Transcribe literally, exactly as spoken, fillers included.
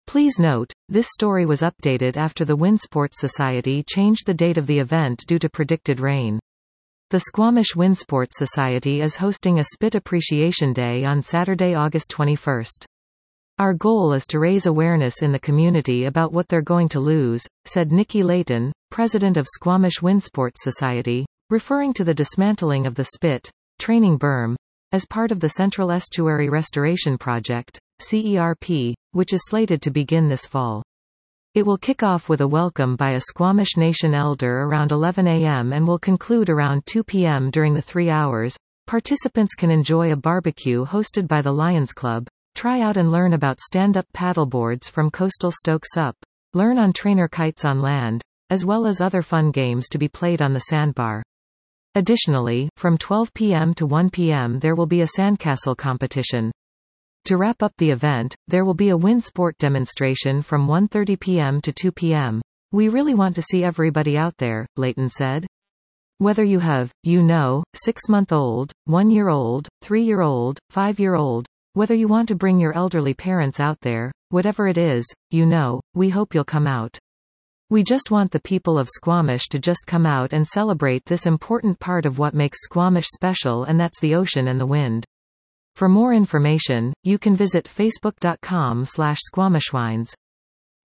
Please note, this story was updated after the Windsports Society changed the date of the event due to predicted rain. The Squamish Windsports Society is hosting a Spit Appreciation Day on Saturday, August twenty-first. Our goal is to raise awareness in the community about what they're going to lose, said Nikki Layton, president of Squamish Windsports Society, referring to the dismantling of the Spit training berm as part of the Central Estuary Restoration Project, C E R P, which is slated to begin this fall. It will kick off with a welcome by a Squamish Nation elder around eleven a m and will conclude around two p m During the three hours, participants can enjoy a barbecue hosted by the Lions Club, try out and learn about stand-up paddleboards from Coastal Stokes Up, learn on trainer kites on land, as well as other fun games to be played on the sandbar. Additionally, from twelve p m to one p m there will be a sandcastle competition. To wrap up the event, there will be a wind sport demonstration from one thirty p m to two p m We really want to see everybody out there, Layton said. Whether you have, you know, six-month-old, one-year-old, three-year-old, five-year-old, whether you want to bring your elderly parents out there, whatever it is, you know, we hope you'll come out. We just want the people of Squamish to just come out and celebrate this important part of what makes Squamish special, and that's the ocean and the wind. For more information, you can visit facebook dot com slash squamishwines.